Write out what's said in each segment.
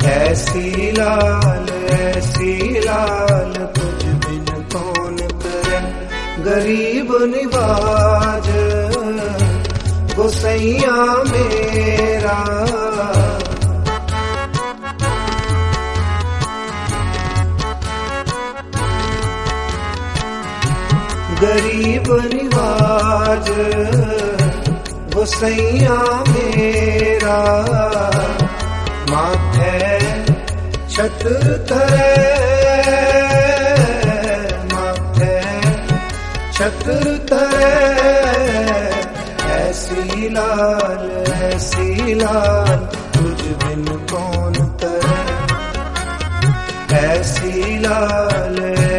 ऐसी लाल तुझ बिन कौन करे, गरीब निवाज गोसैया मेरा। गरीब निवाज गोसैया मेरा, माथे छत्र धरे, माथे छत्र धरे। ऐसी लाल तुझ बिन कौन करे, ऐसी लाल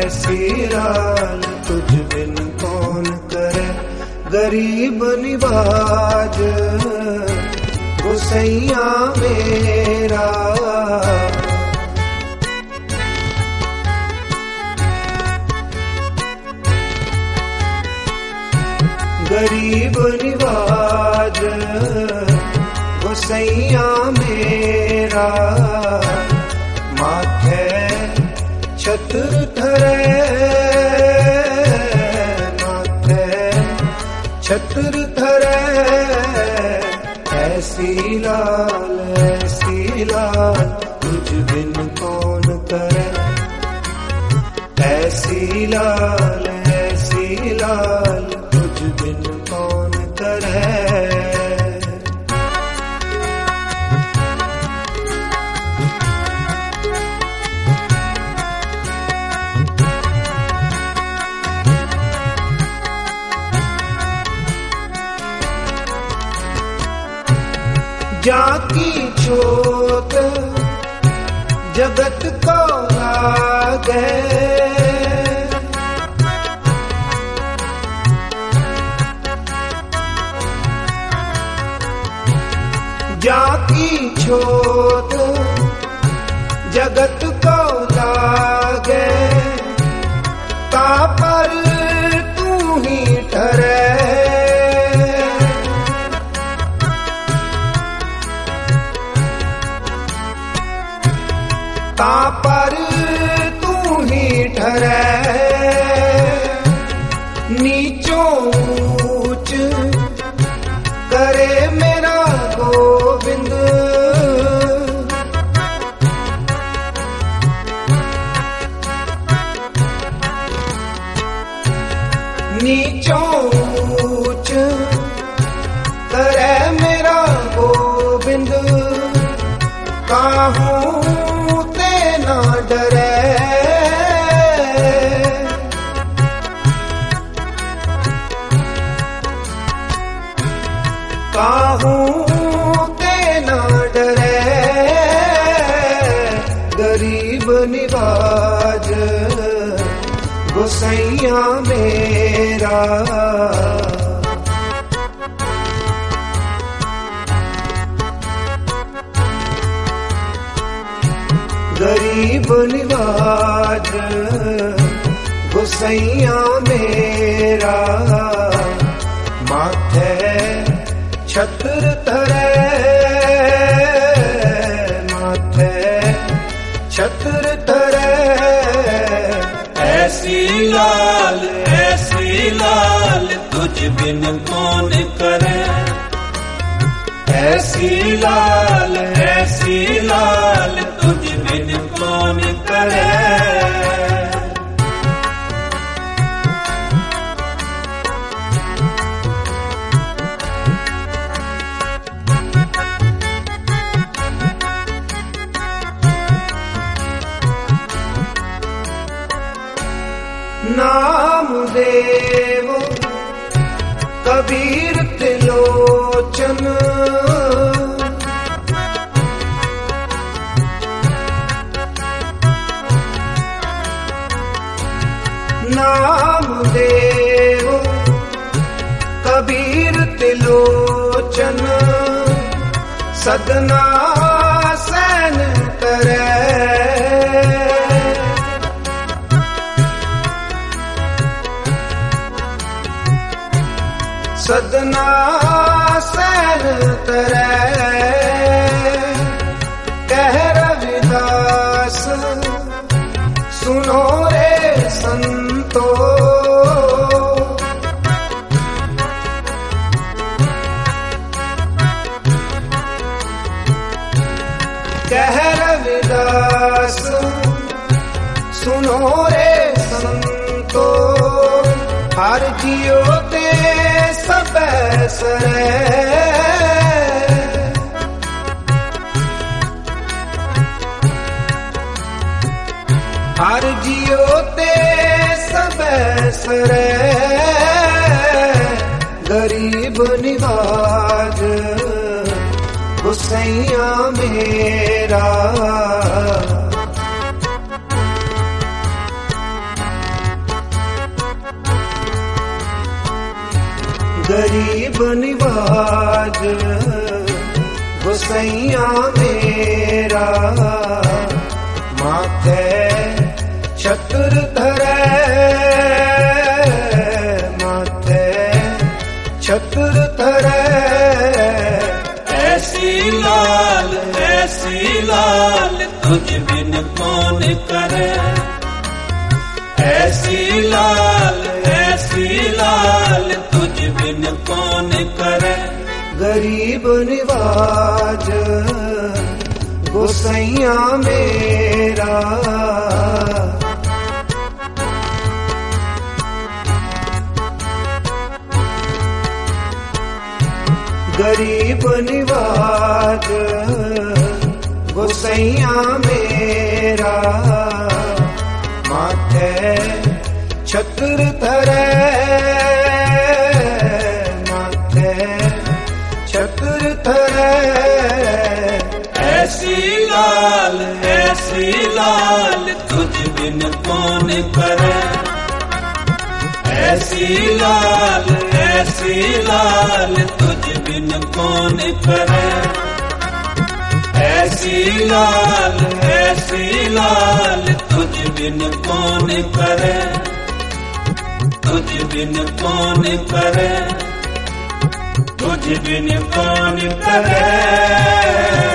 तुझ बिन कौन करे, गरीब निवाज गोसैया मेरा। गरीब निवाज गोसैया मेरा, माथे छत्र धरे, माथे छत्र धरे। ऐसी लाल तुझ बिन कौन करे, ऐसी लाल तुझ बिन कौन करे। जाकी जोत जगत को लागे, जाकी जोत जगत को लागे, ता पर तू ही ठहरे। ता पर तू ही ठहरे, नीचों ऊंच करे मेरा गोविंद। नीचों ऊंच करे मेरा गोविंद, काहूं ना डरे। काहूं ते ना डरे, गरीब निवाज गोसैया मेरा। गरीब निवाज गोसैया मेरा, माथे छत्र धरे, माथे छत्र धरे। ऐसी लाल तुझ बिन कौन करे, ऐसी लाल तुझ बिन कौन करे। नाम देव कबीर त्रिलोचन, नाम देव कबीर त्रिलोचन, सदना सैन करे। सदना सैन करे, कह रवि सुनो रे संतो, कह रविदास सुनो रे संतो, हर जियो ते सब सरे, हर जियो ते सब सरे, गरीब निवाज गुसैया मेरा, गरीब निवाज गुसैया मेरा, माथे छत्र धरे, माथे छत्र धरे, ऐसी लाल तुझ बिन कौन करे, ऐसी लाल तुझ बिन कौन करे, गरीब निवाज गोसैया मेरा, गरीब निवाज गोसैया मेरा, माथे छत्र धरे, माथे छत्र धरे, ऐसी लाल तुझ बिन कौन करे, ऐसी लाल तुझ बिन कौन करे, ऐसी लाल तुझ बिन कौन करे, तुझ बिन कौन करे, तुझ बिन कौन करे।